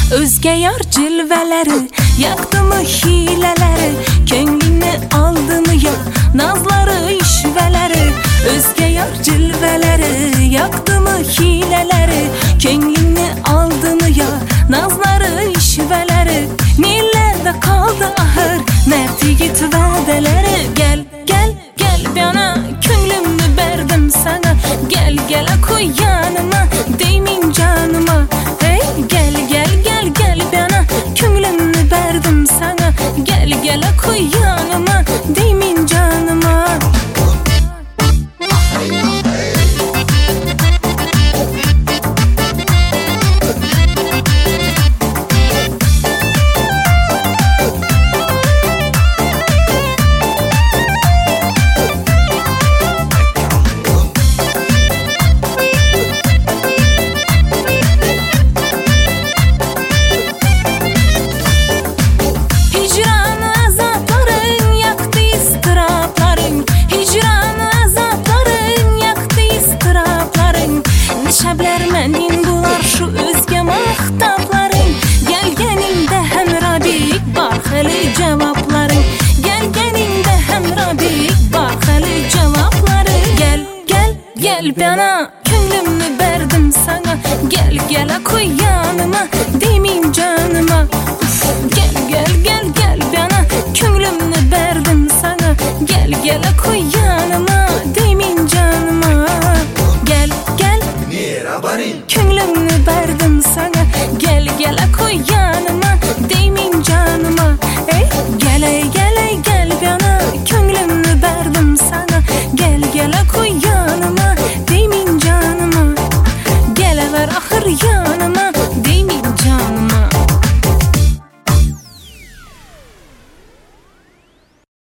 Özge yar cilveleri, yaktı mı hileleri, könlünü aldı mı ya nazları işveleri. Özge yar cilveleri, yaktı mı hileleri, könlünü aldı mı ya nazları işveleri. Nerelerde kaldı ahır mert yigit vadeleri. Gel gel gel bana, könlümü verdim sana. Gel gel koy yanıma, değmin canıma. Hey gel gel gel gel bana, könlümü verdim sana. Gel gel koy yanıma, değmin canıma. Şeblermenin bular şu özge mahtapların. Gelgeninde hemrabik barxeli cevapların. Gelgeninde hemrabik barxeli cevapların. Gel gel gel bana, könlümü verdim sana. Gel gel koy yanıma, değmin canıma. Gel gel gel gel bana, könlümü verdim sana. Gel gel koy yanıma.